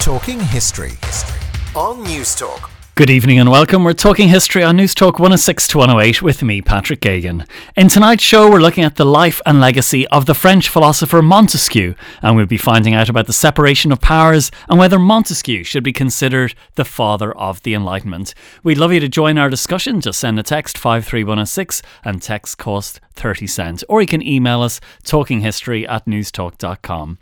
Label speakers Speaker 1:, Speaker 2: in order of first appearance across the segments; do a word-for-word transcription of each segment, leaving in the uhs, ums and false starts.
Speaker 1: Talking History on News Talk.
Speaker 2: Good evening and welcome. We're talking history on News Talk one oh six to one oh eight with me, Patrick Gagan. In tonight's show, we're looking at the life and legacy of the French philosopher Montesquieu, and we'll be finding out about the separation of powers and whether Montesquieu should be considered the father of the Enlightenment. We'd love you to join our discussion. Just send a text five three one oh six and text cost thirty cents, or you can email us talkinghistory at newstalk dot com.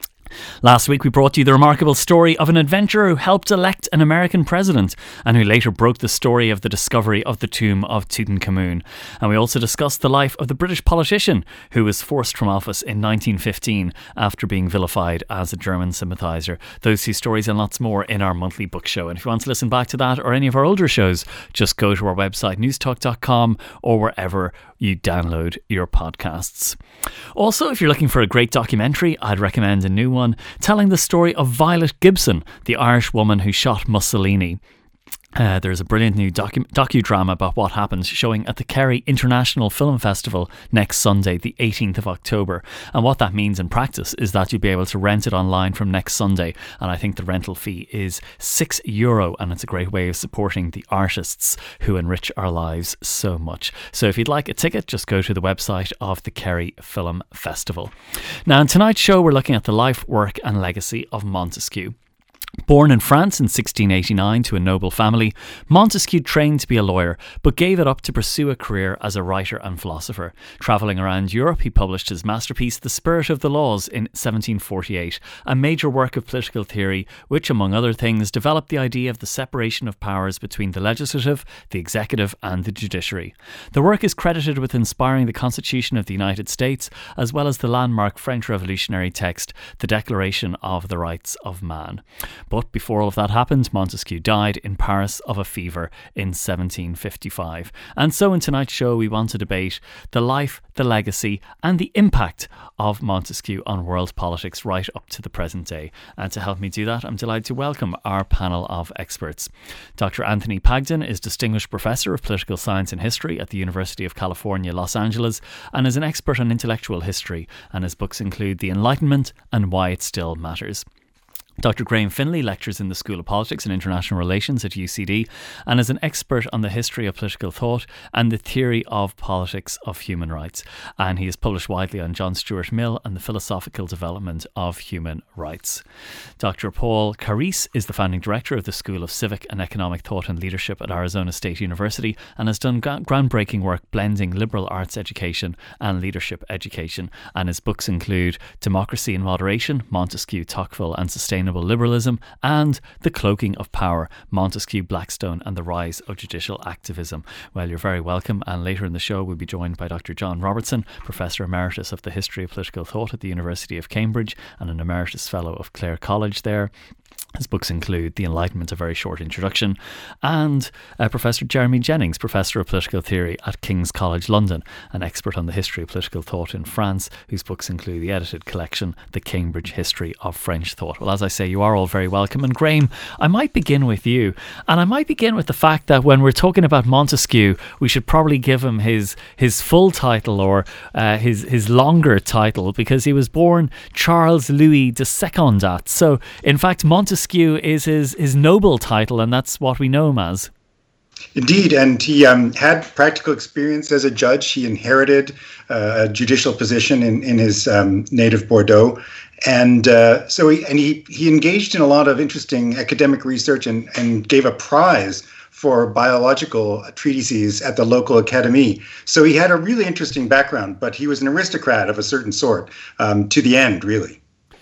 Speaker 2: Last week we brought you the remarkable story of an adventurer who helped elect an American president and who later broke the story of the discovery of the tomb of Tutankhamun. And we also discussed the life of the British politician who was forced from office in nineteen fifteen after being vilified as a German sympathiser. Those two stories and lots more in our monthly book show. And if you want to listen back to that or any of our older shows, just go to our website newstalk dot com or wherever you download your podcasts. Also, if you're looking for a great documentary, I'd recommend a new one telling the story of Violet Gibson, the Irish woman who shot Mussolini. Uh, there's a brilliant new docu- docudrama about what happened showing at the Kerry International Film Festival next Sunday, the eighteenth of October. And what that means in practice is that you'll be able to rent it online from next Sunday. And I think the rental fee is six euro, and it's a great way of supporting the artists who enrich our lives so much. So if you'd like a ticket, just go to the website of the Kerry Film Festival. Now, in tonight's show, we're looking at the life, work and legacy of Montesquieu. Born in France in sixteen eighty-nine to a noble family, Montesquieu trained to be a lawyer, but gave it up to pursue a career as a writer and philosopher. Travelling around Europe, he published his masterpiece, The Spirit of the Laws, in seventeen forty-eight, a major work of political theory which, among other things, developed the idea of the separation of powers between the legislative, the executive and the judiciary. The work is credited with inspiring the Constitution of the United States, as well as the landmark French revolutionary text, the Declaration of the Rights of Man. But before all of that happened, Montesquieu died in Paris of a fever in seventeen fifty-five. And so in tonight's show, we want to debate the life, the legacy and the impact of Montesquieu on world politics right up to the present day. And to help me do that, I'm delighted to welcome our panel of experts. Doctor Anthony Pagden is Distinguished Professor of Political Science and History at the University of California, Los Angeles, and is an expert on intellectual history, and his books include The Enlightenment and Why It Still Matters. Doctor Graham Finlay lectures in the School of Politics and International Relations at U C D and is an expert on the history of political thought and the theory of politics of human rights. And he has published widely on John Stuart Mill and the philosophical development of human rights. Doctor Paul Carisse is the founding director of the School of Civic and Economic Thought and Leadership at Arizona State University and has done gra- groundbreaking work blending liberal arts education and leadership education. And his books include Democracy in Moderation, Montesquieu, Tocqueville and Sustainable Liberalism, and The Cloaking of Power, Montesquieu, Blackstone and the Rise of Judicial Activism. Well, you're very welcome, and later in the show we'll be joined by Doctor John Robertson, Professor Emeritus of the History of Political Thought at the University of Cambridge and an Emeritus Fellow of Clare College there. His books include The Enlightenment, A Very Short Introduction, and uh, Professor Jeremy Jennings, Professor of Political Theory at King's College London, an expert on the history of political thought in France, whose books include the edited collection, The Cambridge History of French Thought. Well, as I say, you are all very welcome. And Graham, I might begin with you. And I might begin with the fact that when we're talking about Montesquieu, we should probably give him his his full title or uh, his, his longer title, because he was born Charles Louis de Secondat. So, in fact, Montesquieu is his, his noble title, and that's what we know him as.
Speaker 3: Indeed, and he um, had practical experience as a judge. He inherited uh, a judicial position in, in his um, native Bordeaux. And uh, so he, and he, he engaged in a lot of interesting academic research and, and gave a prize for biological treatises at the local academy. So he had a really interesting background, but he was an aristocrat of a certain sort um, to the end, really.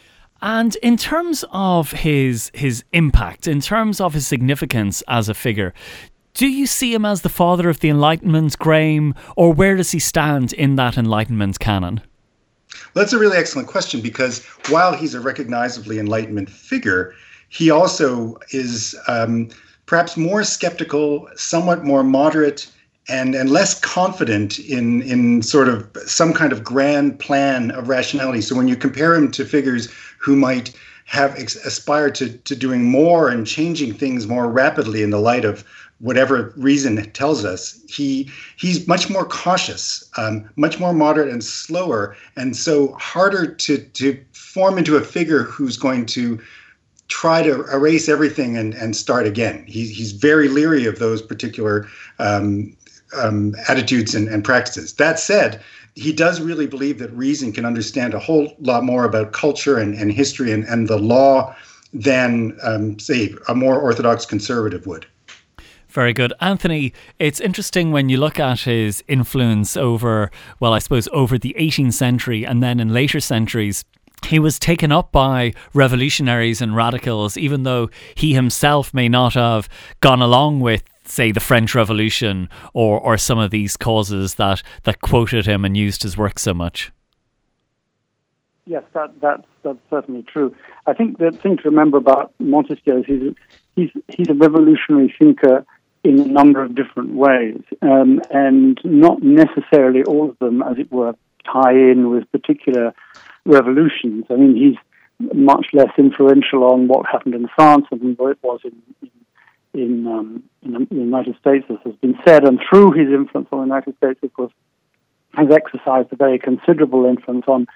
Speaker 2: And in terms of his his impact, in terms of his significance as a figure, do you see him as the father of the Enlightenment, Graham, or where does he stand in that Enlightenment canon?
Speaker 3: Well, that's a really excellent question, because while he's a recognizably Enlightenment figure, he also is um, perhaps more skeptical, somewhat more moderate, and and less confident in in sort of some kind of grand plan of rationality. So when you compare him to figures who might have ex- aspired to to doing more and changing things more rapidly in the light of whatever reason tells us, he he's much more cautious, um, much more moderate and slower, and so harder to to form into a figure who's going to try to erase everything and, and start again. He, he's very leery of those particular um, um, attitudes and, and practices. That said, he does really believe that reason can understand a whole lot more about culture and, and history and, and the law than, um, say, a more orthodox conservative would.
Speaker 2: Very good. Anthony, it's interesting when you look at his influence over, well, I suppose over the eighteenth century and then in later centuries. He was taken up by revolutionaries and radicals, even though he himself may not have gone along with, say, the French Revolution or, or some of these causes that, that quoted him and used his work so much.
Speaker 4: Yes, that, that's, that's certainly true. I think the thing to remember about Montesquieu is he's, he's, he's a revolutionary thinker in a number of different ways, um, and not necessarily all of them, as it were, tie in with particular revolutions. I mean, he's much less influential on what happened in France than what it was in in, in, um, in the United States, as has been said. And through his influence on the United States, of course, has exercised a very considerable influence on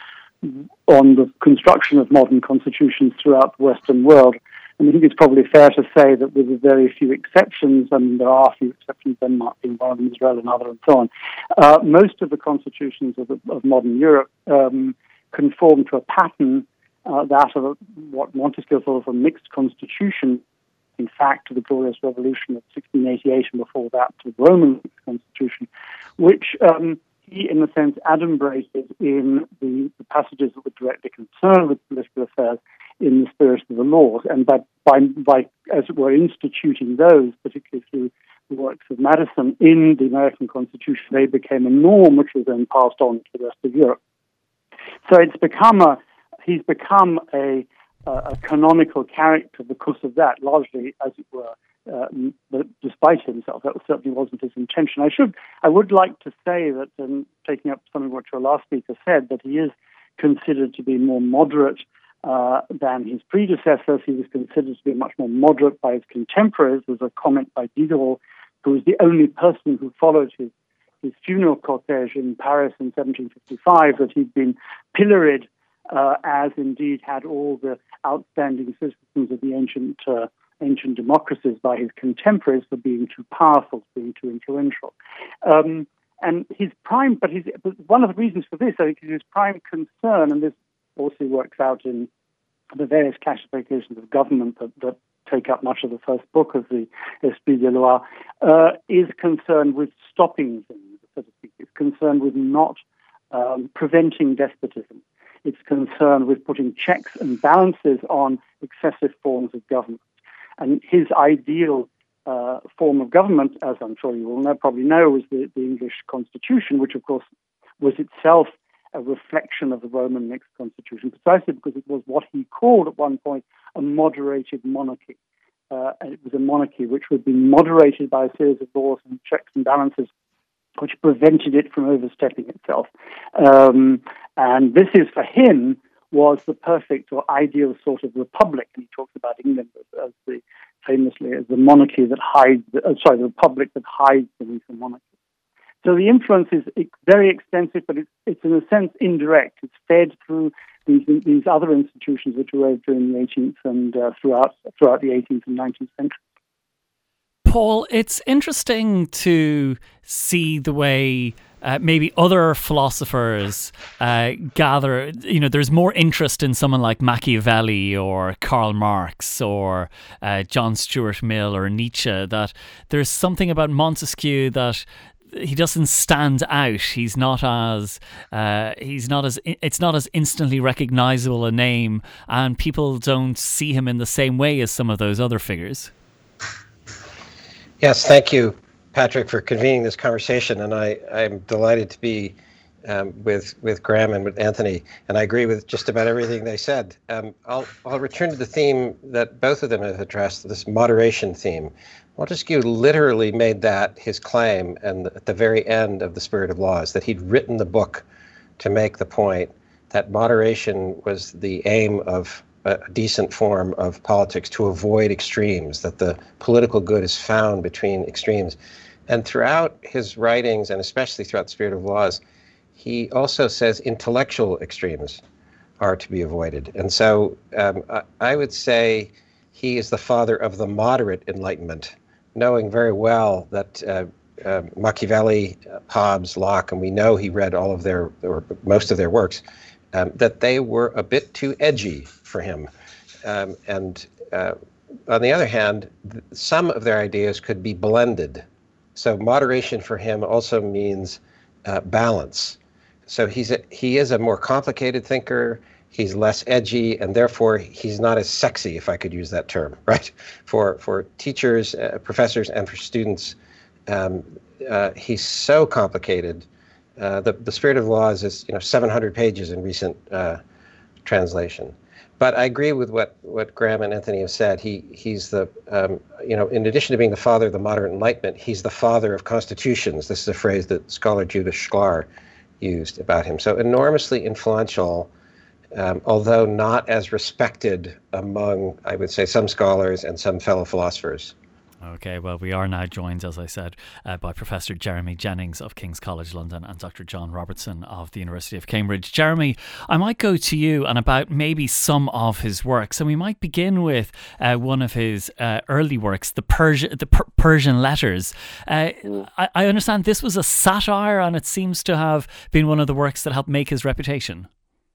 Speaker 4: on the construction of modern constitutions throughout the Western world. And I think it's probably fair to say that with a very few exceptions, and there are a few exceptions, Denmark being one of them, Israel another, and so on, uh, most of the constitutions of, the, of modern Europe um, conform to a pattern, uh, that of a, what Montesquieu thought of a mixed constitution. In fact, to the Glorious Revolution of sixteen eighty-eight, and before that to the Roman mixed constitution, which um, he, in a sense, adumbrated in the, the passages that were directly concerned with political affairs in the spirit of the laws, and by, by, by, as it were, instituting those, particularly through the works of Madison in the American Constitution, they became a norm which was then passed on to the rest of Europe. So it's become a, he's become a, a canonical character because of that, largely, as it were, uh, but despite himself. That certainly wasn't his intention. I should, I would like to say that, um, taking up something what your last speaker said, that he is considered to be more moderate uh, than his predecessors. He was considered to be much more moderate by his contemporaries. There's a comment by Diderot, who was the only person who followed his his funeral cortege in Paris in seventeen fifty-five, that he'd been pilloried, uh, as indeed had all the outstanding citizens of the ancient uh, ancient democracies, by his contemporaries for being too powerful, being too influential. Um, and his prime, but his, but one of the reasons for this, I think, is his prime concern, and this also works out in the various classifications of government that, that take up much of the first book of the Esprit de Loi, uh, is concerned with stopping things, so to speak. It's concerned with not um, preventing despotism. It's concerned with putting checks and balances on excessive forms of government. And his ideal uh, form of government, as I'm sure you all know, probably know, was the, the English Constitution, which, of course, was itself a reflection of the Roman mixed constitution, precisely because it was what he called at one point a moderated monarchy. Uh, and it was a monarchy which would be moderated by a series of laws and checks and balances which prevented it from overstepping itself. Um, and this is, for him, was the perfect or ideal sort of republic. And he talks about England as, as the famously as the monarchy that hides, uh, sorry, the republic that hides beneath the monarchy. So the influence is very extensive, but it's, it's in a sense indirect. It's fed through these these other institutions which arose during the eighteenth and uh, throughout throughout the eighteenth and nineteenth centuries.
Speaker 2: Paul, it's interesting to see the way uh, maybe other philosophers uh, gather, you know, there's more interest in someone like Machiavelli or Karl Marx or uh, John Stuart Mill or Nietzsche, that there's something about Montesquieu that he doesn't stand out. He's not as uh, he's not as it's not as instantly recognizable a name, and people don't see him in the same way as some of those other figures.
Speaker 5: Yes, thank you, Patrick, for convening this conversation, and I, I'm delighted to be um, with with Graham and with Anthony, and I agree with just about everything they said. Um, I'll I'll return to the theme that both of them have addressed, this moderation theme. Montesquieu literally made that his claim, and at the very end of The Spirit of Laws, that he'd written the book to make the point that moderation was the aim of a decent form of politics, to avoid extremes, that the political good is found between extremes. And throughout his writings, and especially throughout The Spirit of Laws, he also says intellectual extremes are to be avoided. And so um, I, I would say he is the father of the moderate Enlightenment, knowing very well that uh, uh, Machiavelli, uh, Hobbes, Locke, and we know he read all of their, or most of their works, um, that they were a bit too edgy for him. Um, and uh, on the other hand, th- some of their ideas could be blended. So moderation for him also means uh, balance. So he's a, he is a more complicated thinker. He's less edgy, and therefore he's not as sexy, if I could use that term, right? For for teachers, uh, professors, and for students, um, uh, he's so complicated. Uh, the the Spirit of the Laws is, you know, seven hundred pages in recent uh, translation. But I agree with what, what Graham and Anthony have said. He he's the um, you know, in addition to being the father of the modern Enlightenment, he's the father of constitutions. This is a phrase that scholar Judith Shklar used about him. So enormously influential. Um, although not as respected among, I would say, some scholars and some fellow philosophers.
Speaker 2: Okay, well, we are now joined, as I said, uh, by Professor Jeremy Jennings of King's College London and Doctor John Robertson of the University of Cambridge. Jeremy, I might go to you and about maybe some of his works, and we might begin with uh, one of his uh, early works, the, Persi- the per- Persian Letters. Uh, I-, I understand this was a satire, and it seems to have been one of the works that helped make his reputation.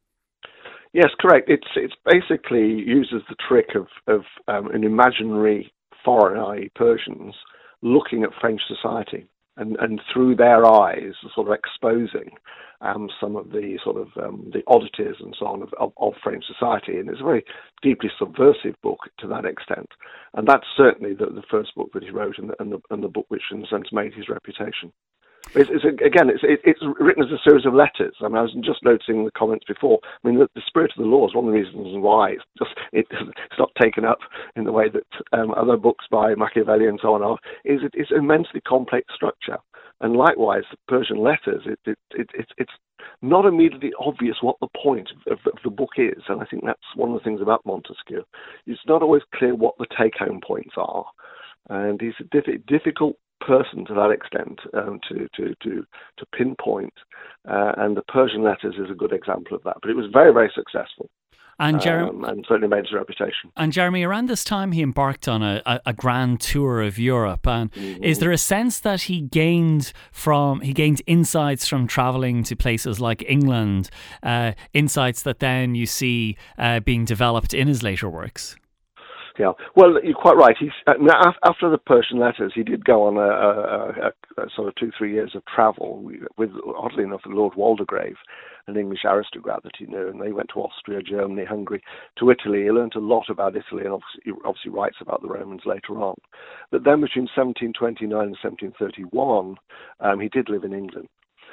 Speaker 6: Yes, correct. It's it's basically uses the trick of of um, an imaginary foreign, that is. Persians, looking at French society and, and through their eyes, sort of exposing um, some of the sort of um, the oddities and so on of, of, of French society. And it's a very deeply subversive book to that extent. And that's certainly the, the first book that he wrote, and the, and the, and the book which in a sense made his reputation. It's, it's again, it's it, it's written as a series of letters. I mean, I was just noticing the comments before. I mean, the, the Spirit of the Law is one of the reasons why it's just it, it's not taken up in the way that um, other books by Machiavelli and so on are. Is it, it's immensely complex structure, and likewise, the Persian Letters. It, it, it, it it's not immediately obvious what the point of, of the book is, and I think that's one of the things about Montesquieu. It's not always clear what the take-home points are, and he's a diff- difficult person to that extent um, to, to, to, to pinpoint, uh, and the Persian Letters is a good example of that. But it was very, very successful. And, Jer- um, and certainly made his reputation.
Speaker 2: And Jeremy, around this time he embarked on a, a, a grand tour of Europe. And mm-hmm. is there a sense that he gained from he gained insights from travelling to places like England, uh, insights that then you see uh, being developed in his later works?
Speaker 6: Yeah, well, you're quite right. He's, uh, after the Persian Letters, he did go on a, a, a, a sort of two, three years of travel with, oddly enough, Lord Waldegrave, an English aristocrat that he knew, and they went to Austria, Germany, Hungary, to Italy. He learned a lot about Italy, and obviously, he obviously writes about the Romans later on. But then between seventeen twenty-nine and seventeen thirty-one, um, he did live in England,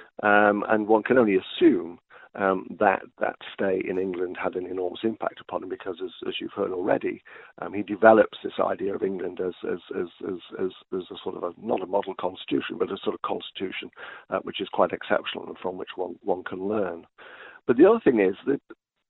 Speaker 6: um, and one can only assume Um, that that stay in England had an enormous impact upon him, because, as, as you've heard already, um, he develops this idea of England as as as as as, as a sort of a, not a model constitution, but a sort of constitution uh, which is quite exceptional and from which one one can learn. But the other thing is that,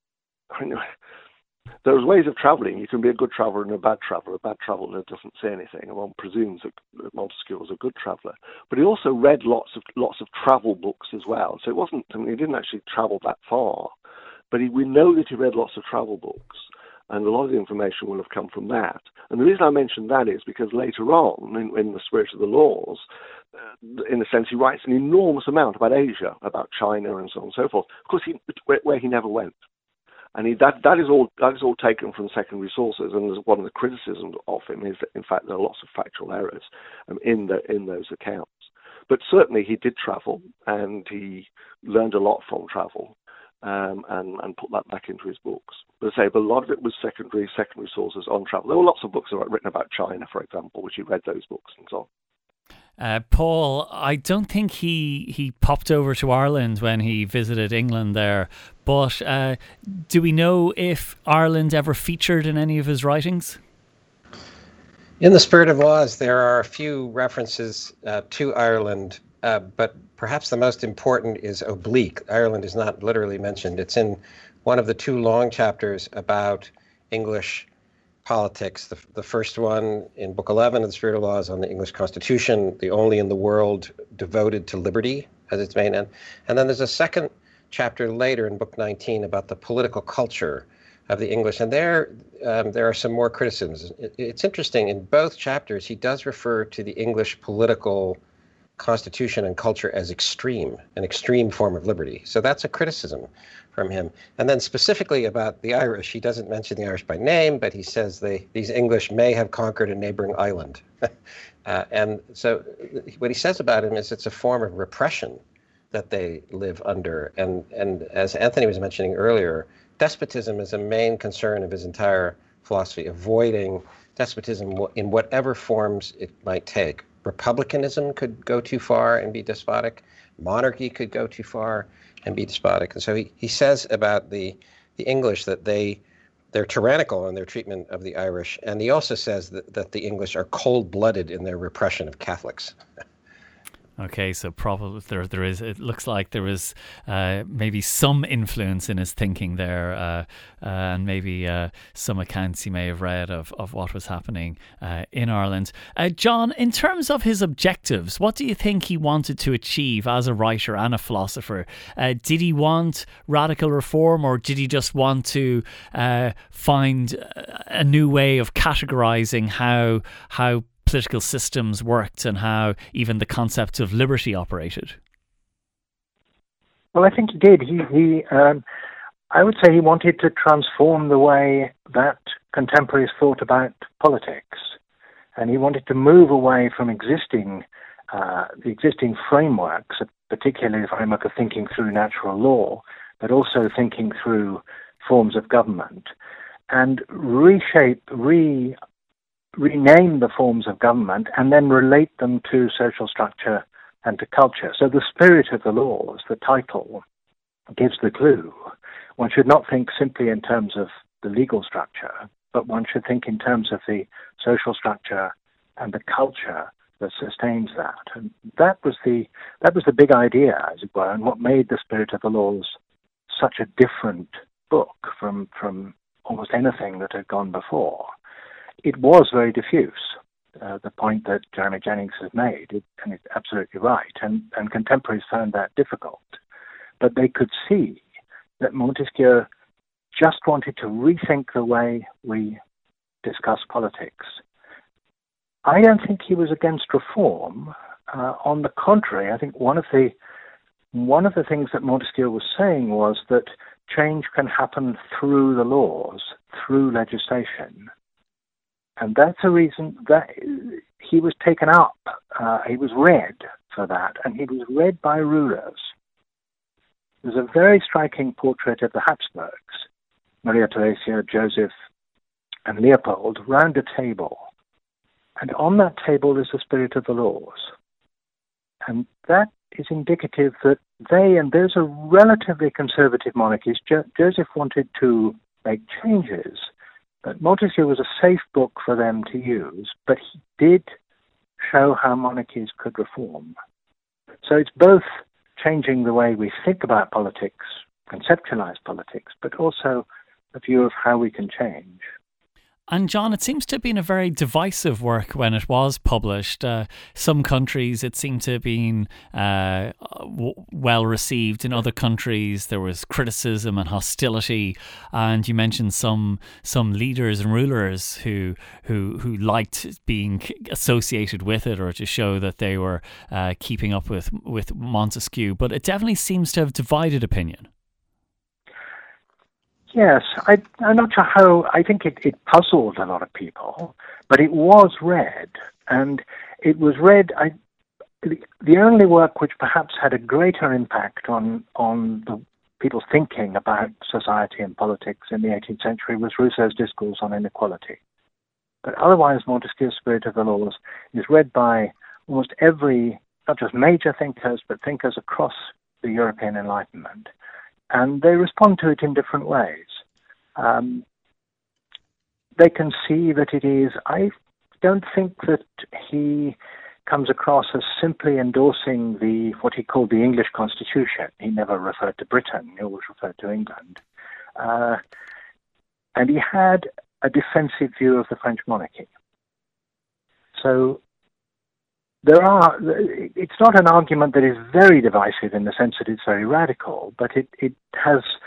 Speaker 6: I mean, there's ways of travelling. You can be a good traveller and a bad traveller. A bad traveller doesn't say anything, and one presumes that Montesquieu was a good traveller. But he also read lots of lots of travel books as well. So it wasn't. I mean, he didn't actually travel that far, but he, we know that he read lots of travel books, and a lot of the information will have come from that. And the reason I mention that is because later on, in, in the Spirit of the Laws, uh, in a sense, he writes an enormous amount about Asia, about China, and so on and so forth. Of course, he, where, where he never went. And he, that that is all that is all taken from secondary sources, and one of the criticisms of him is that, in fact, there are lots of factual errors um, in the in those accounts. But certainly, he did travel, and he learned a lot from travel, um, and and put that back into his books. But I say, but a lot of it was secondary secondary sources on travel. There were lots of books written about China, for example, which he read those books and so on.
Speaker 2: Uh, Paul, I don't think he, he popped over to Ireland when he visited England there, but uh, do we know if Ireland ever featured in any of his writings?
Speaker 5: In the Spirit of Laws, there are a few references uh, to Ireland, uh, but perhaps the most important is oblique. Ireland is not literally mentioned. It's in one of the two long chapters about English politics. The, the first one in Book eleven of the Spirit of Laws on the English Constitution, the only in the world devoted to liberty as its main end. And then there's a second chapter later in Book nineteen about the political culture of the English. And there, um, there are some more criticisms. It, it's interesting, in both chapters, he does refer to the English political constitution and culture as extreme, an extreme form of liberty. So that's a criticism from him. And then specifically about the Irish, he doesn't mention the Irish by name, but he says they, these English may have conquered a neighboring island. uh, and so what he says about him is it's a form of repression that they live under. And, and as Anthony was mentioning earlier, despotism is a main concern of his entire philosophy, avoiding despotism in whatever forms it might take. Republicanism could go too far and be despotic. Monarchy could go too far and be despotic. And so he, he says about the, the English that they, they're tyrannical in their treatment of the Irish. And he also says that, that the English are cold-blooded in their repression of Catholics.
Speaker 2: Okay, so probably there there is. It looks like there was uh, maybe some influence in his thinking there, uh, uh, and maybe uh, some accounts he may have read of, of what was happening uh, in Ireland. Uh, John, in terms of his objectives, what do you think he wanted to achieve as a writer and a philosopher? Uh, did he want radical reform, or did he just want to uh, find a new way of categorizing how how political systems worked and how even the concept of liberty operated?
Speaker 7: Well, I think he did. He, he um, I would say he wanted to transform the way that contemporaries thought about politics, and he wanted to move away from existing, uh, the existing frameworks, particularly the framework of thinking through natural law, but also thinking through forms of government, and reshape, re rename the forms of government and then relate them to social structure and to culture. So the spirit of the laws, the title, gives the clue. One should not think simply in terms of the legal structure, but one should think in terms of the social structure and the culture that sustains that. And that was the that was the big idea, as it were, and what made the Spirit of the Laws such a different book from from almost anything that had gone before. It was very diffuse, uh, the point that Jeremy Jennings has made, it, and it's absolutely right, and, and contemporaries found that difficult. But they could see that Montesquieu just wanted to rethink the way we discuss politics. I don't think he was against reform. Uh, on the contrary, I think one of the one of the things that Montesquieu was saying was that change can happen through the laws, through legislation. And that's a reason that he was taken up, uh, he was read for that, and he was read by rulers. There's a very striking portrait of the Habsburgs, Maria Theresia, Joseph, and Leopold, round a table. And on that table is the Spirit of the Laws. And that is indicative that they, and those are relatively conservative monarchies, jo- Joseph wanted to make changes. But Montesquieu was a safe book for them to use, but he did show how monarchies could reform. So it's both changing the way we think about politics, conceptualize politics, but also a view of how we can change.
Speaker 2: And John, it seems to have been a very divisive work when it was published. Uh, some countries it seemed to have been uh, w- well received. In other countries there was criticism and hostility. And you mentioned some some leaders and rulers who who who liked being associated with it, or to show that they were uh, keeping up with, with Montesquieu. But it definitely seems to have divided opinion.
Speaker 7: Yes, I, I'm not sure how, I think it, it puzzled a lot of people, but it was read, and it was read, I, the, the only work which perhaps had a greater impact on, on the people's thinking about society and politics in the eighteenth century was Rousseau's Discourse on Inequality. But otherwise, Montesquieu's Spirit of the Laws is read by almost every, not just major thinkers, but thinkers across the European Enlightenment. And they respond to it in different ways. Um, they can see that it is, I don't think that he comes across as simply endorsing the what he called the English Constitution. He never referred to Britain, he always referred to England. Uh, and he had a defensive view of the French monarchy. So There are, it's not an argument that is very divisive in the sense that it's very radical, but it, it has,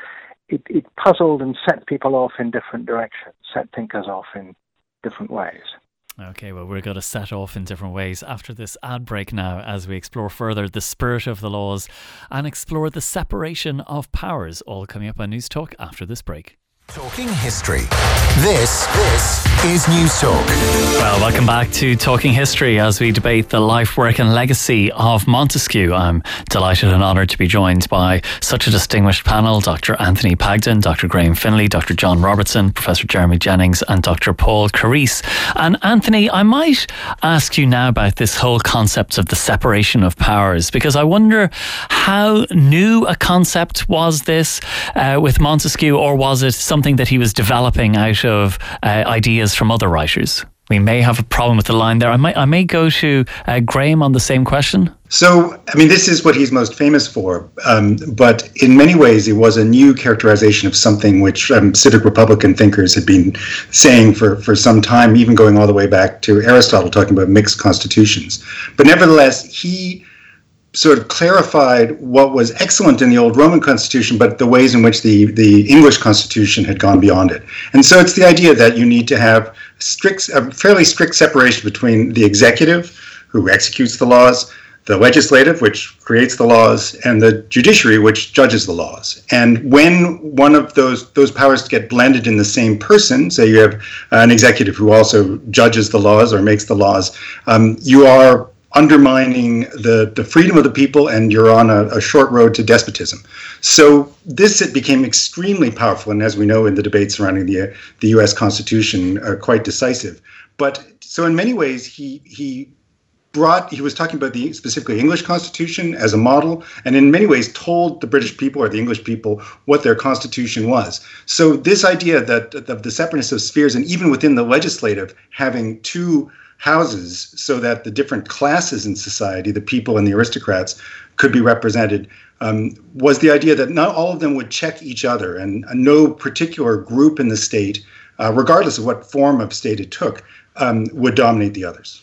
Speaker 7: it, it puzzled and set people off in different directions, set thinkers off in different ways.
Speaker 2: Okay, well, we're going to set off in different ways after this ad break now as we explore further the spirit of the laws and explore the separation of powers, all coming up on News Talk after this break.
Speaker 1: Talking history. This, this is News Talk.
Speaker 2: Well, welcome back to Talking History as we debate the life, work and legacy of Montesquieu. I'm delighted and honoured to be joined by such a distinguished panel: Doctor Anthony Pagden, Doctor Graham Finlay, Doctor John Robertson, Professor Jeremy Jennings and Doctor Paul Carisse. And Anthony, I might ask you now about this whole concept of the separation of powers, because I wonder how new a concept was this uh, with Montesquieu, or was it something that he was developing out of uh, ideas from other writers? We may have a problem with the line there. I might, I may go to uh, Graham on the same question.
Speaker 3: So, I mean, this is what he's most famous for, um, but in many ways it was a new characterization of something which um, civic Republican thinkers had been saying for, for some time, even going all the way back to Aristotle, talking about mixed constitutions. But nevertheless, he sort of clarified what was excellent in the old Roman constitution, but the ways in which the, the English constitution had gone beyond it. And so it's the idea that you need to have strict, a fairly strict separation between the executive, who executes the laws, the legislative, which creates the laws, and the judiciary, which judges the laws. And when one of those those powers get blended in the same person, say you have an executive who also judges the laws or makes the laws, um, you are undermining the, the freedom of the people, and you're on a, a short road to despotism. So this it became extremely powerful, and as we know in the debate surrounding the the U S Constitution, uh, quite decisive. But so in many ways, he he brought he was talking about the specifically English Constitution as a model, and in many ways told the British people or the English people what their constitution was. So this idea that of the separateness of spheres, and even within the legislative, having two houses so that the different classes in society, the people and the aristocrats, could be represented, um, was the idea that not all of them would check each other, and no particular group in the state, uh, regardless of what form of state it took, um, would dominate the others.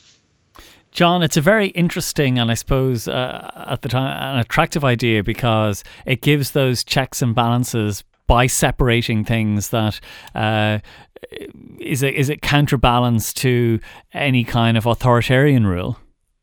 Speaker 2: John, it's a very interesting and I suppose uh, at the time an attractive idea, because it gives those checks and balances by separating things that uh, is it is it counterbalance to any kind of authoritarian rule?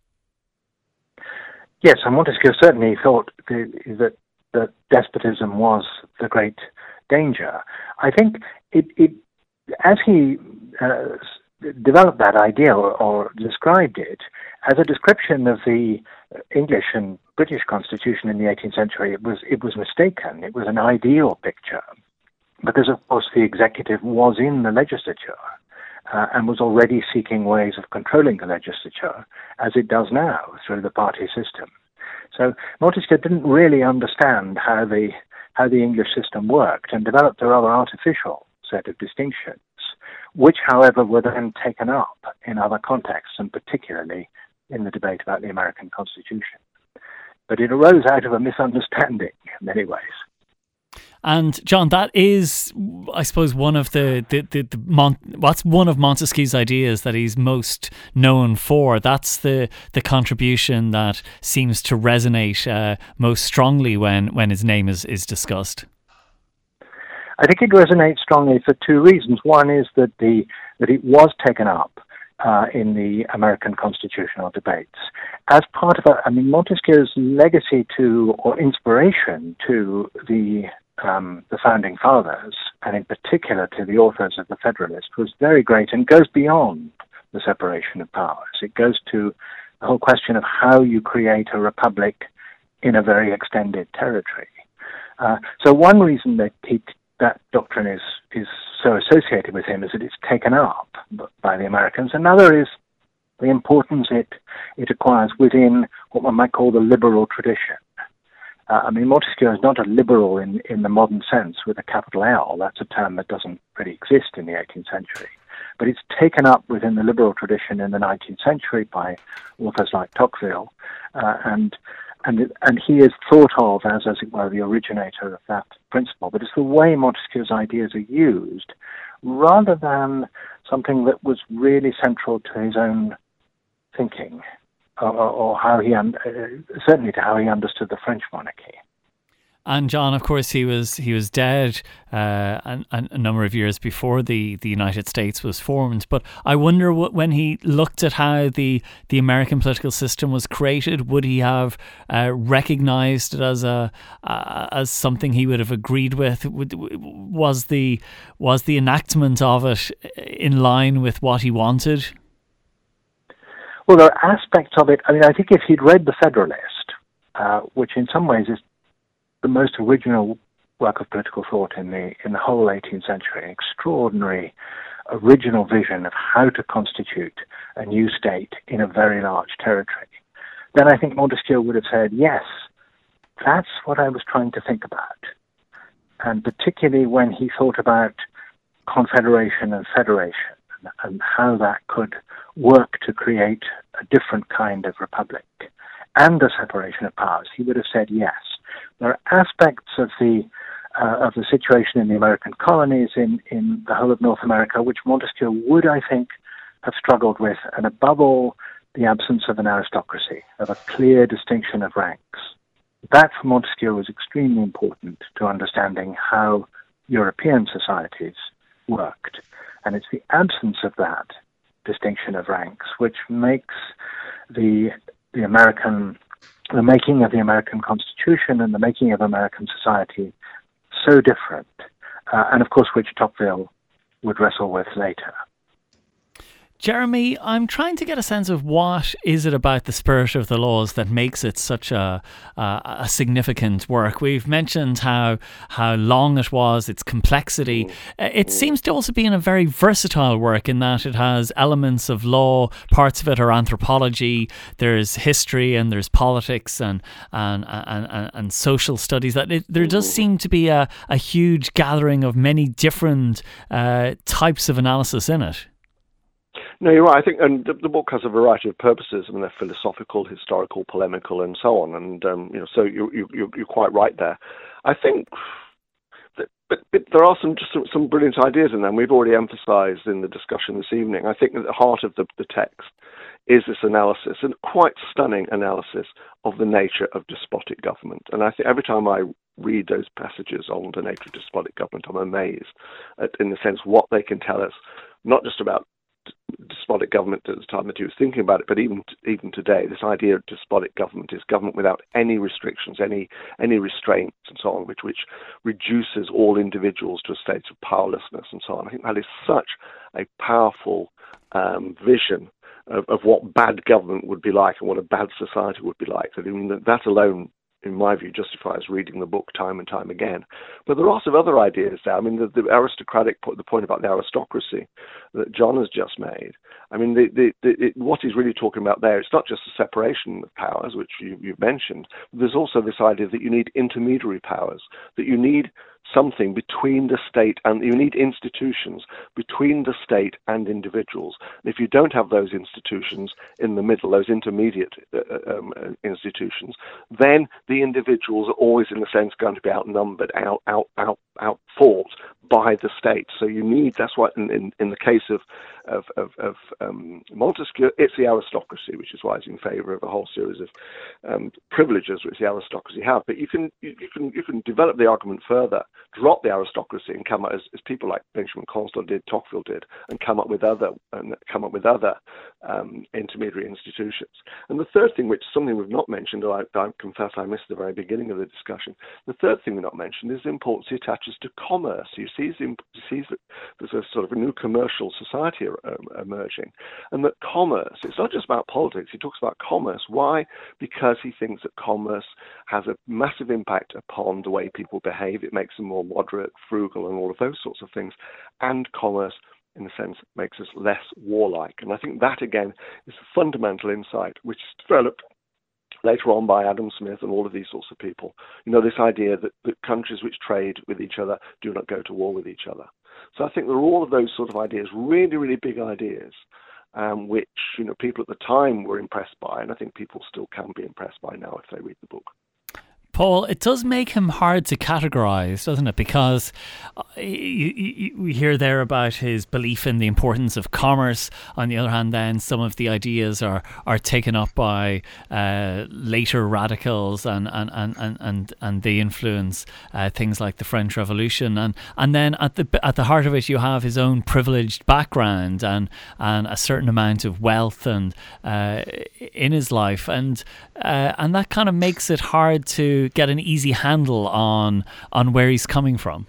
Speaker 7: Yes, and Montesquieu certainly thought that that despotism was the great danger. I think it, it as he uh, developed that idea or, or described it as a description of the English and British Constitution in the eighteenth century, it was it was mistaken. It was an ideal picture, because of course the executive was in the legislature uh, and was already seeking ways of controlling the legislature, as it does now through the party system. So Montesquieu didn't really understand how the how the English system worked, and developed a rather artificial set of distinctions, which, however, were then taken up in other contexts, and particularly in the debate about the American Constitution. But it arose out of a misunderstanding in many ways.
Speaker 2: And John, that is, I suppose, one of the, the, the, the Mont, what's one of Montesquieu's ideas that he's most known for. That's the, the contribution that seems to resonate uh, most strongly when, when his name is, is discussed.
Speaker 7: I think it resonates strongly for two reasons. One is that the that it was taken up uh, in the American constitutional debates as part of a, I mean, Montesquieu's legacy to, or inspiration to the um, the founding fathers, and in particular to the authors of the Federalist, was very great and goes beyond the separation of powers. It goes to the whole question of how you create a republic in a very extended territory. Uh, so one reason that he that doctrine is, is so associated with him is that it's taken up by the Americans. Another is the importance it it acquires within what one might call the liberal tradition. Uh, I mean, Montesquieu is not a liberal in, in the modern sense with a capital L. That's a term that doesn't really exist in the eighteenth century. But it's taken up within the liberal tradition in the nineteenth century by authors like Tocqueville, uh, and And, it, and he is thought of as, as it were, the originator of that principle. But it's the way Montesquieu's ideas are used, rather than something that was really central to his own thinking, or, or how he, un- uh, certainly to how he understood the French monarchy.
Speaker 2: And John, of course, he was he was dead uh, a, a number of years before the, the United States was formed. But I wonder what, when he looked at how the, the American political system was created, would he have uh, recognised it as a uh, as something he would have agreed with? Would, was the was the enactment of it in line with what he wanted?
Speaker 7: Well, there are aspects of it. I mean, I think if he'd read The Federalist, uh, which in some ways is the most original work of political thought in the in the whole eighteenth century, extraordinary original vision of how to constitute a new state in a very large territory, then I think Montesquieu would have said, yes, that's what I was trying to think about. And particularly when he thought about confederation and federation and, and how that could work to create a different kind of republic and a separation of powers, he would have said yes. There are aspects of the uh, of the situation in the American colonies, in, in the whole of North America, which Montesquieu would, I think, have struggled with, and above all, the absence of an aristocracy, of a clear distinction of ranks. That, for Montesquieu, was extremely important to understanding how European societies worked. And it's the absence of that distinction of ranks which makes the the American the making of the American Constitution and the making of American society so different, uh, and of course which Tocqueville would wrestle with later.
Speaker 2: Jeremy, I'm trying to get a sense of what is it about the spirit of the laws that makes it such a a, a significant work. We've mentioned how how long it was, its complexity. It seems to also be in a very versatile work in that it has elements of law, parts of it are anthropology, there's history and there's politics and and and, and, and social studies. That it, there does seem to be a, a huge gathering of many different uh, types of analysis in it.
Speaker 6: No, you're right. I think, and the, the book has a variety of purposes. I mean, they're philosophical, historical, polemical, and so on. And um, you know, so you, you, you, you're quite right there. I think, that, but, but there are some just some, some brilliant ideas in there. And we've already emphasised in the discussion this evening. I think at the heart of the, the text is this analysis, and quite stunning analysis of the nature of despotic government. And I think every time I read those passages on the nature of despotic government, I'm amazed at, in the sense, what they can tell us, not just about despotic government at the time that he was thinking about it, but even even today, this idea of despotic government is government without any restrictions, any any restraints, and so on, which which reduces all individuals to a state of powerlessness, and so on. I think that is such a powerful um, vision of, of what bad government would be like and what a bad society would be like. I mean, that, that alone, in my view, justifies reading the book time and time again. But there are also other ideas there. I mean, the, the aristocratic, the point about the aristocracy that John has just made. I mean, the, the, the, it, what he's really talking about there, it's not just the separation of powers, which you, you've mentioned. There's also this idea that you need intermediary powers, that you need something between the state and you need institutions between the state and individuals. And if you don't have those institutions in the middle, those intermediate uh, um, uh, institutions, then the individuals are always, in a sense, going to be outnumbered, out, out, out, outfought by the state. So you need, that's why in, in, in the case of of, of, of um, Montesquieu, it's the aristocracy, which is why he's in favour of a whole series of um, privileges which the aristocracy have. But you can you, you can you can develop the argument further, drop the aristocracy, and come up as, as people like Benjamin Constant did, Tocqueville did, and come up with other and come up with other um, intermediary institutions. And the third thing, which is something we've not mentioned, or I, I confess I missed at the very beginning of the discussion, the third thing we've not mentioned is the importance he attaches to commerce. You see, he sees that there's a sort of a new commercial society um, emerging, and that commerce, it's not just about politics, he talks about commerce. Why? Because he thinks that commerce has a massive impact upon the way people behave. It makes them more moderate, frugal, and all of those sorts of things. And commerce, in a sense, makes us less warlike. And I think that, again, is a fundamental insight which is developed later on by Adam Smith and all of these sorts of people. You know, this idea that, that countries which trade with each other do not go to war with each other. So I think there are all of those sort of ideas, really, really big ideas, um, which, you know, people at the time were impressed by, and I think people still can be impressed by now if they read the book.
Speaker 2: Paul, it does make him hard to categorise, doesn't it? Because you, you, we hear there about his belief in the importance of commerce. On the other hand, then some of the ideas are, are taken up by uh, later radicals, and and, and, and, and, and they influence uh, things like the French Revolution. And, and then at the at the heart of it, you have his own privileged background and and a certain amount of wealth and uh, in his life, and uh, and that kind of makes it hard to get an easy handle on on where he's coming from.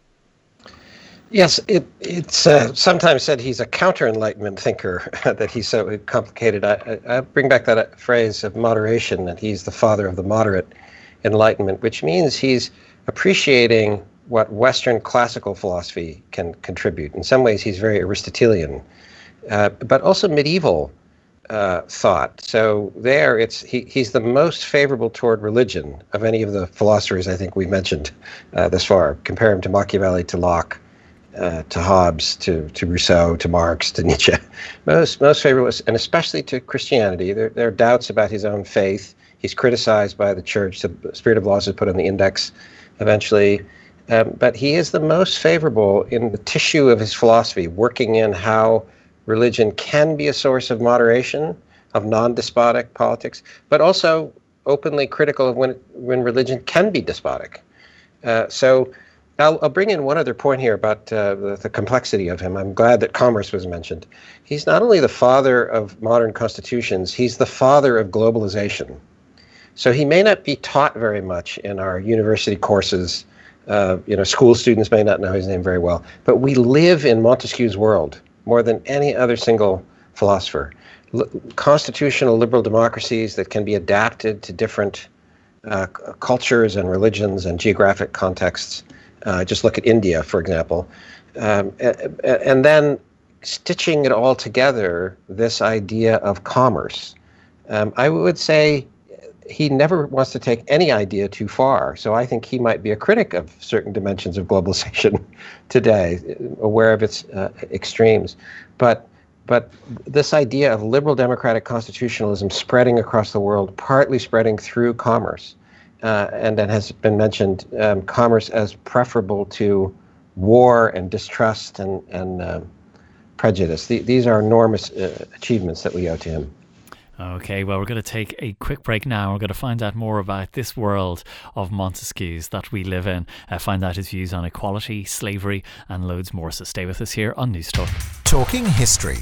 Speaker 5: Yes, it, it's uh, sometimes said he's a counter-Enlightenment thinker, that he's so complicated. I, I bring back that phrase of moderation, that he's the father of the moderate Enlightenment, which means he's appreciating what Western classical philosophy can contribute. In some ways, he's very Aristotelian, uh, but also medieval uh, thought. So there, it's he, he's the most favorable toward religion of any of the philosophers I think we've mentioned uh, thus far. Compare him to Machiavelli, to Locke, uh, to Hobbes, to, to Rousseau, to Marx, to Nietzsche. Most most favorable, and especially to Christianity. There, there are doubts about his own faith. He's criticized by the church. The Spirit of Laws is put on the index eventually. Um, but he is the most favorable in the tissue of his philosophy, working in how religion can be a source of moderation, of non-despotic politics, but also openly critical of when when religion can be despotic. Uh, so I'll, I'll bring in one other point here about uh, the, the complexity of him. I'm glad that commerce was mentioned. He's not only the father of modern constitutions, he's the father of globalization. So he may not be taught very much in our university courses. Uh, you know, school students may not know his name very well, but we live in Montesquieu's world more than any other single philosopher. L- constitutional liberal democracies that can be adapted to different uh, c- cultures and religions and geographic contexts. Uh, just look at India, for example. Um, and, and then stitching it all together, this idea of commerce. Um, I would say he never wants to take any idea too far. So I think he might be a critic of certain dimensions of globalization today, aware of its uh, extremes. But but this idea of liberal democratic constitutionalism spreading across the world, partly spreading through commerce, uh, and then has been mentioned, um, commerce as preferable to war and distrust and, and uh, prejudice. The, these are enormous uh, achievements that we owe to him.
Speaker 2: Okay, well, we're going to take a quick break now. We're going to find out more about this world of Montesquieu's that we live in, uh, find out his views on equality, slavery, and loads more. So stay with us here on News Talk.
Speaker 1: Talking History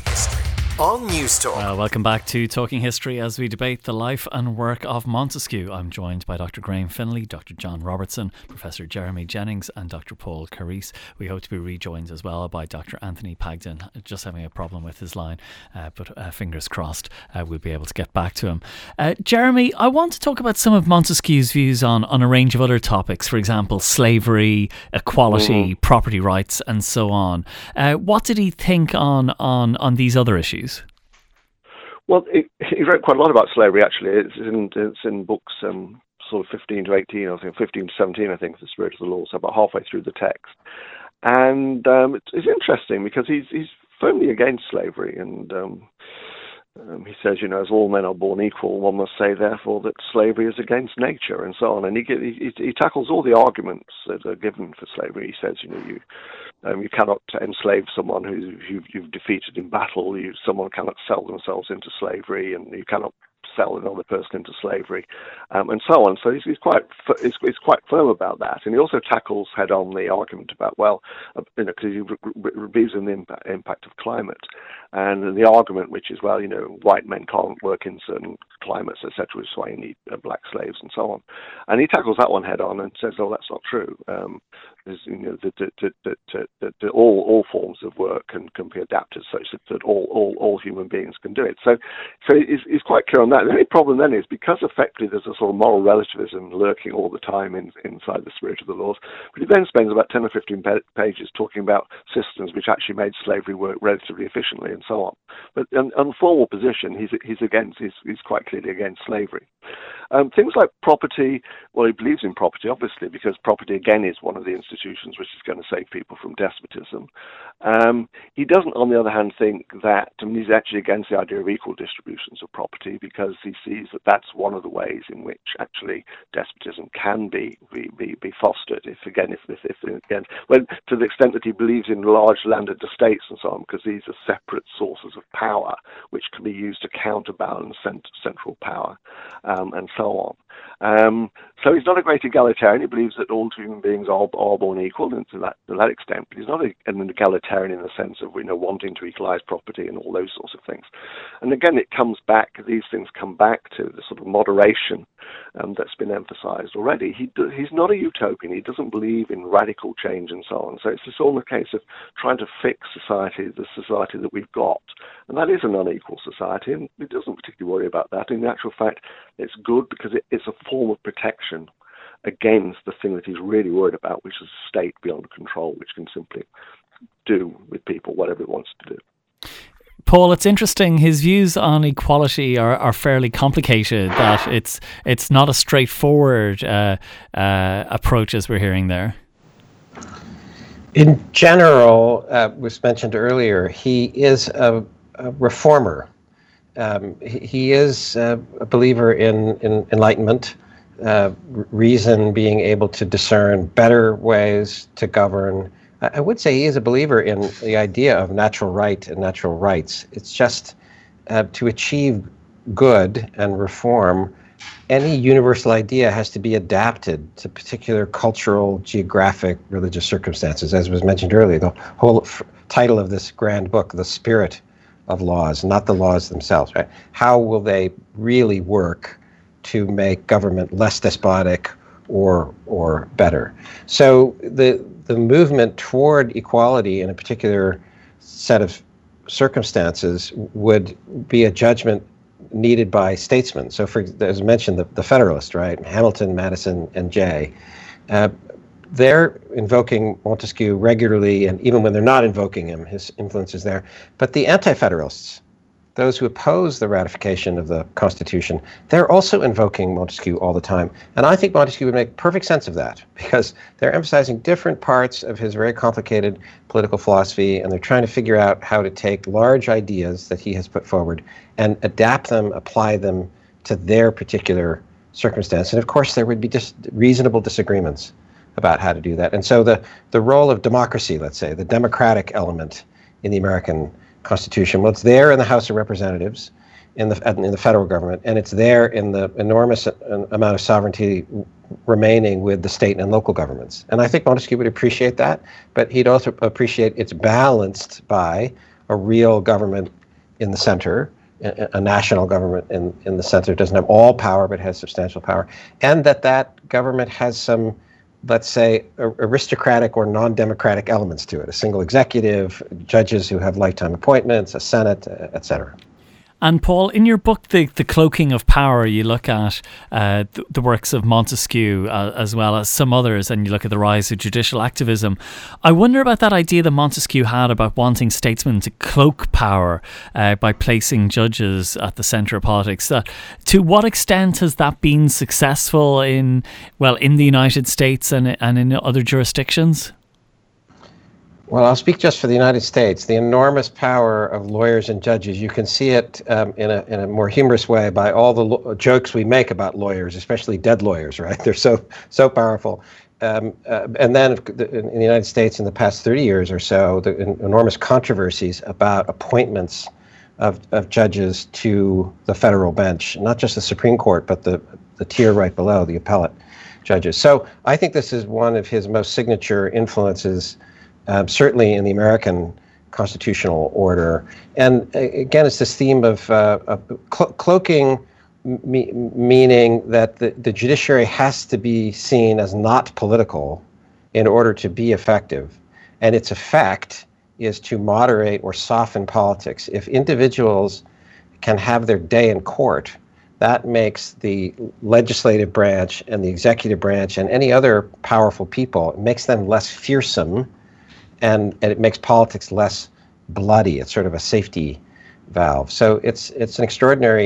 Speaker 1: on News Talk.
Speaker 2: Well, welcome back to Talking History as we debate the life and work of Montesquieu. I'm joined by Doctor Graham Finlay, Doctor John Robertson, Professor Jeremy Jennings, and Doctor Paul Carisse. We hope to be rejoined as well by Doctor Anthony Pagden, just having a problem with his line, uh, but uh, fingers crossed uh, we'll be able to get back to him. Uh, Jeremy, I want to talk about some of Montesquieu's views on, on a range of other topics, for example, slavery, equality, mm-hmm. property rights, and so on. Uh, what did he think on, on, on these other issues?
Speaker 6: Well, it, he wrote quite a lot about slavery, actually. It's in it's in books um, sort of fifteen to eighteen, I think, fifteen to seventeen, I think, The Spirit of the Law, so about halfway through the text. And um, it's, it's interesting because he's he's firmly against slavery, and um, um, he says, you know, as all men are born equal, one must say, therefore, that slavery is against nature, and so on. And he he, he tackles all the arguments that are given for slavery. He says, you know, you Um, you cannot enslave someone who you've, you've defeated in battle. You, someone cannot sell themselves into slavery, and you cannot sell another person into slavery, um, and so on. So he's, he's quite he's, he's quite firm about that. And he also tackles head-on the argument about, well, uh, you know, because he re- re- reviews the impact, impact of climate, and the argument, which is, well, you know, white men can't work in certain climates, et cetera, which is why you need uh, black slaves and so on. And he tackles that one head-on and says, oh, that's not true. Um, Is, you know, that, that, that, that, that, that all all forms of work can, can be adapted such that, that all, all all human beings can do it. So, so he's, he's quite clear on that. The only problem then is because effectively there's a sort of moral relativism lurking all the time in, inside the Spirit of the Laws. But he then spends about ten or fifteen pages talking about systems which actually made slavery work relatively efficiently and so on. But on, on formal position, he's he's against he's, he's quite clearly against slavery. Um, things like property, well, he believes in property, obviously, because property, again, is one of the institutions which is going to save people from despotism. Um, he doesn't, on the other hand, think that, I mean, he's actually against the idea of equal distributions of property, because he sees that that's one of the ways in which actually despotism can be be, be, be fostered. If, again, if, if, if again, well, to the extent that he believes in large landed estates and so on, because these are separate sources of power which can be used to counterbalance cent- central power, um, and so on. Um, so he's not a great egalitarian. He believes that all human beings are, are born equal, and to that, to that extent, but he's not a, an egalitarian in the sense of, you know, wanting to equalize property and all those sorts of things. And again, it comes back, these things come back to the sort of moderation um, that's been emphasized already. He do, he's not a utopian. He doesn't believe in radical change and so on. So it's just all a case of trying to fix society, the society that we've got. And that is an unequal society, and he doesn't particularly worry about that. In actual fact, it's good because it, it's a form of protection against the thing that he's really worried about, which is a state beyond control, which can simply do with people whatever it wants to do.
Speaker 2: Paul, it's interesting. His views on equality are, are fairly complicated. That it's it's not a straightforward uh, uh, approach as we're hearing there.
Speaker 5: In general, uh, was mentioned earlier, he is a, a reformer. Um, he, he is uh, a believer in, in enlightenment, uh, reason, being able to discern better ways to govern. I would say he is a believer in the idea of natural right and natural rights. It's just uh, to achieve good and reform, any universal idea has to be adapted to particular cultural, geographic, religious circumstances. As was mentioned earlier, the whole f- title of this grand book, The Spirit of Laws, not the laws themselves, right? How will they really work to make government less despotic or or better? So the the movement toward equality in a particular set of circumstances would be a judgment needed by statesmen. So, for as mentioned, the, the Federalists, right? Hamilton, Madison, and Jay, uh, they're invoking Montesquieu regularly, and even when they're not invoking him, his influence is there. But the Anti-Federalists, those who oppose the ratification of the Constitution, they're also invoking Montesquieu all the time. And I think Montesquieu would make perfect sense of that, because they're emphasizing different parts of his very complicated political philosophy, and they're trying to figure out how to take large ideas that he has put forward and adapt them, apply them to their particular circumstance. And of course, there would be dis- reasonable disagreements about how to do that. And so the, the role of democracy, let's say, the democratic element in the American Constitution, well, it's there in the House of Representatives, in the in the federal government, and it's there in the enormous amount of sovereignty remaining with the state and local governments. And I think Montesquieu would appreciate that, but he'd also appreciate it's balanced by a real government in the center, a, a national government in, in the center, doesn't have all power but has substantial power, and that that government has some, let's say, aristocratic or non-democratic elements to it, a single executive, judges who have lifetime appointments, a Senate, et cetera.
Speaker 2: And Paul, in your book, The, the Cloaking of Power, you look at uh, the, the works of Montesquieu uh, as well as some others, and you look at the rise of judicial activism. I wonder about that idea that Montesquieu had about wanting statesmen to cloak power uh, by placing judges at the centre of politics. Uh, to what extent has that been successful in, well, in the United States and, and in other jurisdictions?
Speaker 5: Well, I'll speak just for the United States. The enormous power of lawyers and judges, you can see it um, in a in a more humorous way by all the lo- jokes we make about lawyers, especially dead lawyers, right? They're so so powerful. Um, uh, and then in the United States in the past thirty years or so, the enormous controversies about appointments of, of judges to the federal bench, not just the Supreme Court, but the, the tier right below, the appellate judges. So I think this is one of his most signature influences, Uh, certainly in the American constitutional order. And uh, again, it's this theme of, uh, of clo- cloaking, me- meaning that the, the judiciary has to be seen as not political in order to be effective. And its effect is to moderate or soften politics. If individuals can have their day in court, that makes the legislative branch and the executive branch and any other powerful people, it makes them less fearsome. And, and it makes politics less bloody. It's sort of a safety valve. So it's it's an extraordinary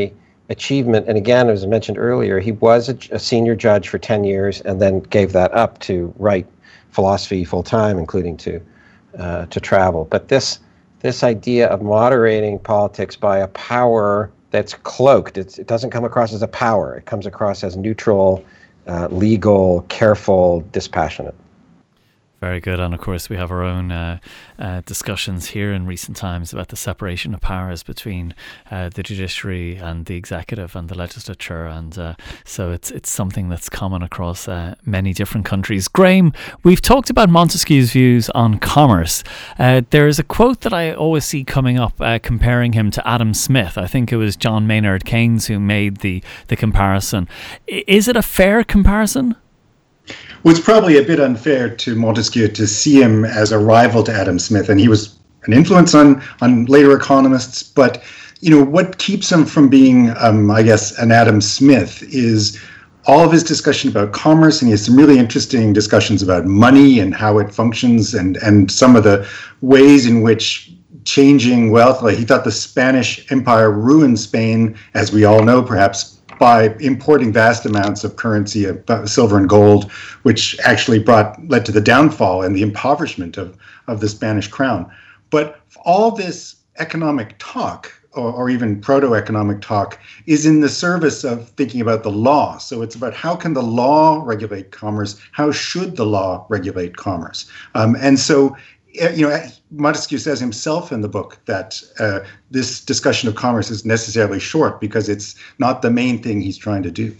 Speaker 5: achievement. And again, as I mentioned earlier, he was a, a senior judge for ten years and then gave that up to write philosophy full time, including to uh, to travel. But this this idea of moderating politics by a power that's cloaked, it's, it doesn't come across as a power. It comes across as neutral, uh, legal, careful, dispassionate.
Speaker 2: Very good. And of course, we have our own uh, uh, discussions here in recent times about the separation of powers between uh, the judiciary and the executive and the legislature. And uh, so it's it's something that's common across uh, many different countries. Graham, we've talked about Montesquieu's views on commerce. Uh, there is a quote that I always see coming up uh, comparing him to Adam Smith. I think it was John Maynard Keynes who made the, the comparison. I- is it a fair comparison?
Speaker 3: Well, it's probably a bit unfair to Montesquieu to see him as a rival to Adam Smith, and he was an influence on on later economists. But you know what keeps him from being, um, I guess, an Adam Smith is all of his discussion about commerce, and he has some really interesting discussions about money and how it functions, and and some of the ways in which changing wealth. Like he thought the Spanish Empire ruined Spain, as we all know, perhaps, by importing vast amounts of currency, of silver and gold, which actually brought led to the downfall and the impoverishment of, of the Spanish crown. But all this economic talk, or, or even proto-economic talk, is in the service of thinking about the law. So it's about how can the law regulate commerce? How should the law regulate commerce? Um, and so, you know, Montesquieu says himself in the book that uh, this discussion of commerce is necessarily short because it's not the main thing he's trying to do.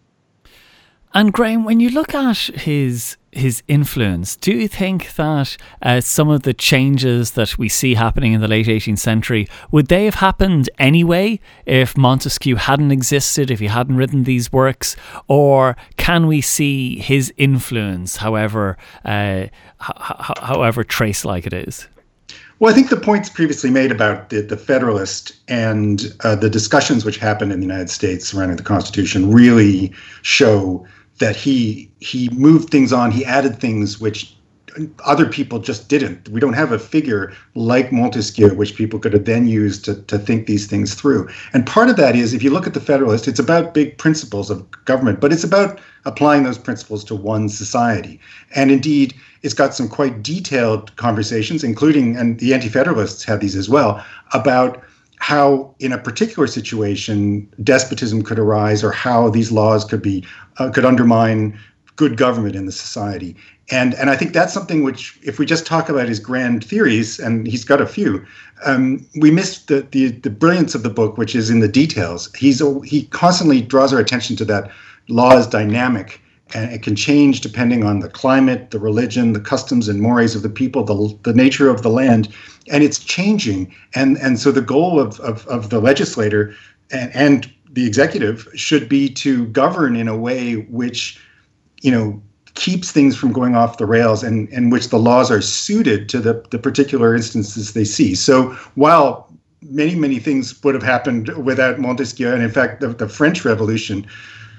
Speaker 2: And Graham, when you look at his his influence, do you think that uh, some of the changes that we see happening in the late eighteenth century, would they have happened anyway if Montesquieu hadn't existed, if he hadn't written these works? Or can we see his influence, however, uh, h- however trace-like it is?
Speaker 3: Well, I think the points previously made about the, the Federalist and uh, the discussions which happened in the United States surrounding the Constitution really show that he he moved things on, he added things which other people just didn't. We don't have a figure like Montesquieu, which people could have then used to, to think these things through. And part of that is, if you look at the Federalist, it's about big principles of government, but it's about applying those principles to one society. And indeed, it's got some quite detailed conversations, including, and the Anti-Federalists had these as well, about how in a particular situation despotism could arise, or how these laws could be uh, could undermine good government in the society. And and I think that's something which, if we just talk about his grand theories, and he's got a few, um, we miss the, the the brilliance of the book, which is in the details. He's he constantly draws our attention to that law is dynamic, and it can change depending on the climate, the religion, the customs and mores of the people, the the nature of the land, and it's changing. And and so the goal of of, of the legislator and, and the executive should be to govern in a way which, you know, keeps things from going off the rails, and in which the laws are suited to the, the particular instances they see. So while many, many things would have happened without Montesquieu, and in fact, the, the French Revolution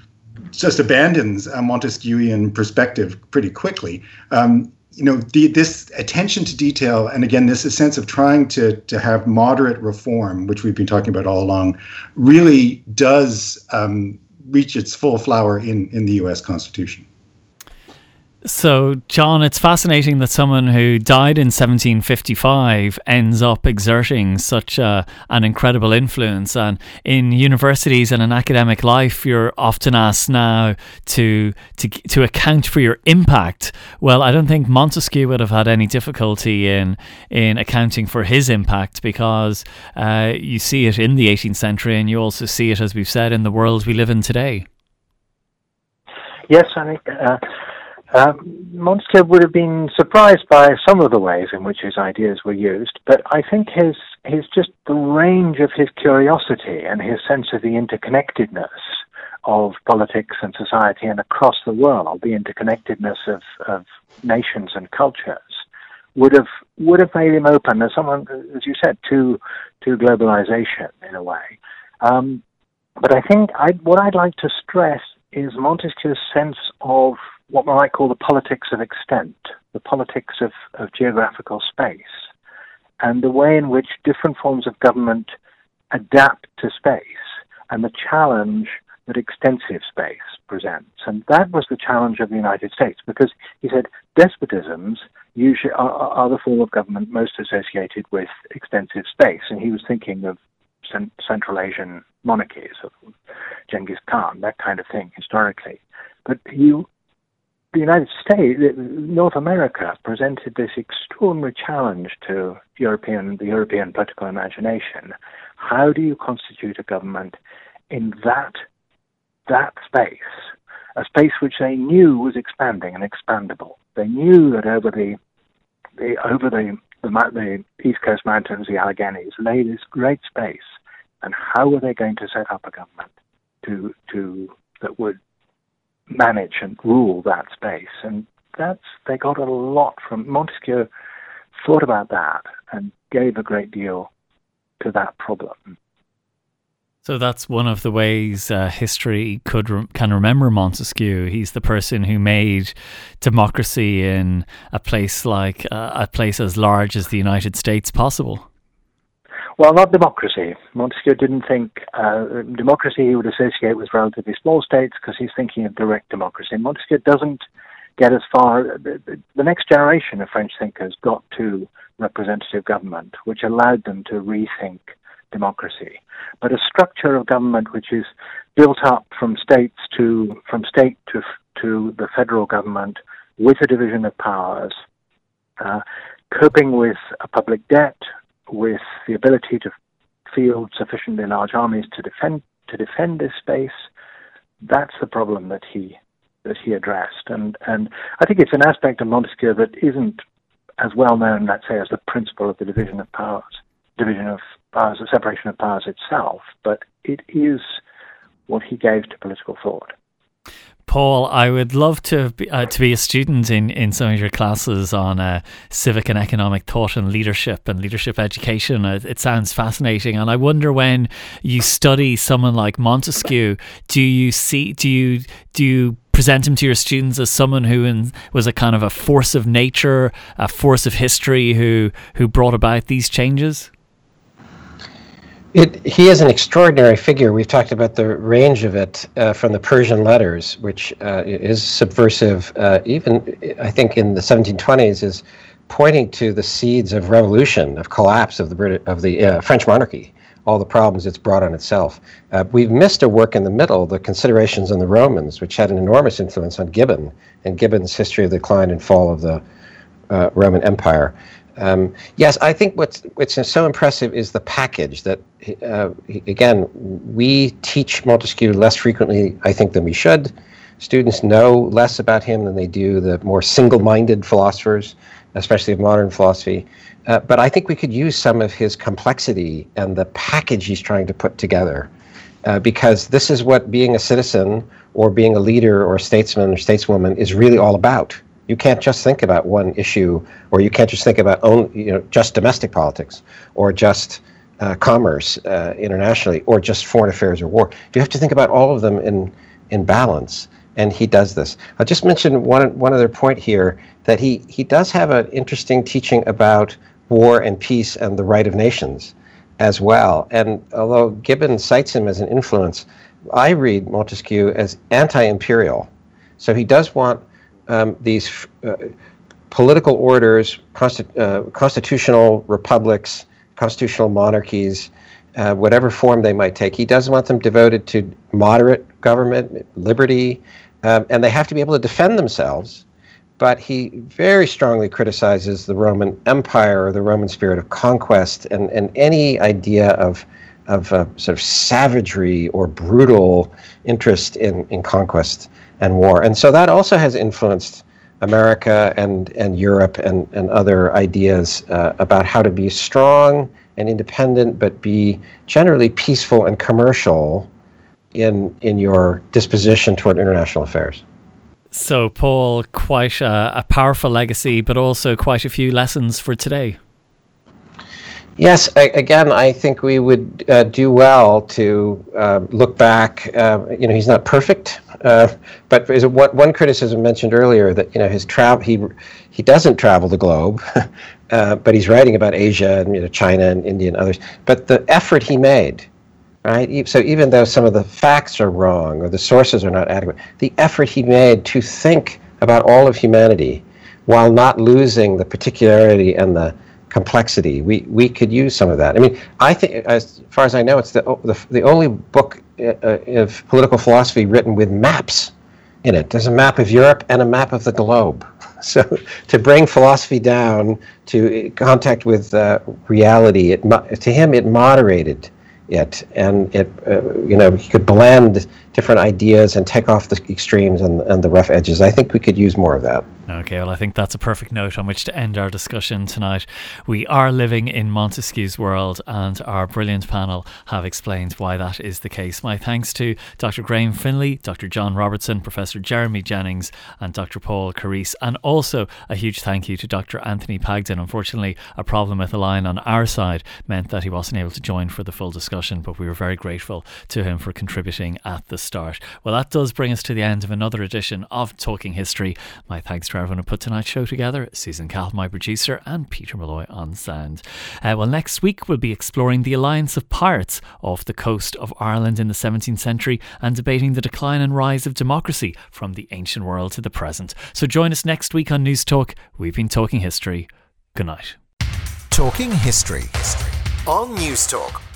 Speaker 3: just abandons a Montesquieuian perspective pretty quickly. Um, you know, the, this attention to detail, and again, this sense of trying to to have moderate reform, which we've been talking about all along, really does um, reach its full flower in, in the U S Constitution.
Speaker 2: So, John, it's fascinating that someone who died in seventeen fifty-five ends up exerting such a, an incredible influence. And in universities and in academic life, you're often asked now to, to to account for your impact. Well, I don't think Montesquieu would have had any difficulty in in accounting for his impact, because uh, you see it in the eighteenth century, and you also see it, as we've said, in the world we live in today.
Speaker 7: Yes, I think Uh... Uh, Montesquieu would have been surprised by some of the ways in which his ideas were used, but I think his his just the range of his curiosity and his sense of the interconnectedness of politics and society and across the world, the interconnectedness of, of nations and cultures, would have would have made him open, as someone, as you said, to to globalization in a way. Um, but I think I, what I'd like to stress is Montesquieu's sense of what one might call the politics of extent, the politics of, of geographical space, and the way in which different forms of government adapt to space and the challenge that extensive space presents. And that was the challenge of the United States, because he said despotisms usually are, are the form of government most associated with extensive space. And he was thinking of cent- Central Asian monarchies, of Genghis Khan, that kind of thing, historically. But you, the United States, North America, presented this extraordinary challenge to European, the European political imagination. How do you constitute a government in that that space, a space which they knew was expanding and expandable? They knew that over the, the over the, the the East Coast mountains, the Alleghenies, lay this great space, and how were they going to set up a government to to that would manage and rule that space? And that's they got a lot from Montesquieu. Thought about that and gave a great deal to that problem.
Speaker 2: So that's one of the ways uh, history could re- can remember Montesquieu. He's the person who made democracy in a place like uh, a place as large as the United States possible.
Speaker 7: Well, not democracy. Montesquieu didn't think uh, democracy he would associate with relatively small states, because he's thinking of direct democracy. Montesquieu doesn't get as far. The, the next generation of French thinkers got to representative government, which allowed them to rethink democracy. But a structure of government which is built up from states to from state to to the federal government, with a division of powers, uh, coping with a public debt, with the ability to field sufficiently large armies to defend to defend this space. That's the problem that he that he addressed, and and I think it's an aspect of Montesquieu that isn't as well known, let's say, as the principle of the division of powers, division of powers, the separation of powers itself, but it is what he gave to political thought.
Speaker 2: Paul, I would love to be, uh, to be a student in, in some of your classes on uh, civic and economic thought and leadership and leadership education. It, it sounds fascinating, and I wonder, when you study someone like Montesquieu, do you see do you do you present him to your students as someone who in, was a kind of a force of nature, a force of history, who who brought about these changes?
Speaker 5: It, he is an extraordinary figure. We've talked about the range of it uh, from the Persian Letters, which uh, is subversive, uh, even I think in the seventeen twenties, is pointing to the seeds of revolution, of collapse of the Brit- of the uh, French monarchy, all the problems it's brought on itself. Uh, we've missed a work in the middle, the Considerations on the Romans, which had an enormous influence on Gibbon and Gibbon's history of the decline and fall of the uh, Roman Empire. Um, yes, I think what's what's so impressive is the package that, uh, again, we teach Montesquieu less frequently, I think, than we should. Students know less about him than they do the more single-minded philosophers, especially of modern philosophy. Uh, but I think we could use some of his complexity and the package he's trying to put together, uh, because this is what being a citizen or being a leader or a statesman or stateswoman is really all about. You can't just think about one issue, or you can't just think about own, you know, just domestic politics, or just uh, commerce uh, internationally, or just foreign affairs or war. You have to think about all of them in in balance, and he does this. I'll just mention one one other point here, that he he does have an interesting teaching about war and peace and the right of nations as well. And although Gibbon cites him as an influence, I read Montesquieu as anti-imperial. So he does want Um, these uh, political orders, consti- uh, constitutional republics, constitutional monarchies, uh, whatever form they might take. He does want them devoted to moderate government, liberty, um, and they have to be able to defend themselves. But he very strongly criticizes the Roman Empire, or the Roman spirit of conquest, and, and any idea of of uh, sort of savagery or brutal interest in, in conquest and war. And so that also has influenced America and, and Europe and, and other ideas uh, about how to be strong and independent, but be generally peaceful and commercial in in your disposition toward international affairs.
Speaker 2: So, Paul, quite a, a powerful legacy, but also quite a few lessons for today.
Speaker 5: Yes, I, again, I think we would uh, do well to uh, look back. Uh, you know, he's not perfect, uh, but is it one, one criticism mentioned earlier that, you know, his travel he he doesn't travel the globe, uh, but he's writing about Asia and, you know, China and India and others. But the effort he made right? So even though some of the facts are wrong or the sources are not adequate, the effort he made to think about all of humanity while not losing the particularity and the complexity, we, we could use some of that. I mean, I think, as far as I know, it's the the, the only book uh, of political philosophy written with maps in it. There's a map of Europe and a map of the globe. So to bring philosophy down to contact with uh, reality, it, to him it moderated it, and it uh, you know he could blend different ideas and take off the extremes and, and the rough edges. I think we could use more of that.
Speaker 2: Okay, well, I think that's a perfect note on which to end our discussion tonight. We are living in Montesquieu's world, and our brilliant panel have explained why that is the case. My thanks to Doctor Graham Finlay, Doctor John Robertson, Professor Jeremy Jennings, and Doctor Paul Carisse, and also a huge thank you to Doctor Anthony Pagden. Unfortunately, a problem with the line on our side meant that he wasn't able to join for the full discussion, but we were very grateful to him for contributing at the start. Well, that does bring us to the end of another edition of Talking History. My thanks to everyone who put tonight's show together: Susan Cahill, my producer, and Peter Malloy on sound. Uh, well, next week we'll be exploring the alliance of pirates off the coast of Ireland in the seventeenth century and debating the decline and rise of democracy from the ancient world to the present. So join us next week on News Talk. We've been talking history. Good night.
Speaker 1: Talking History on News Talk.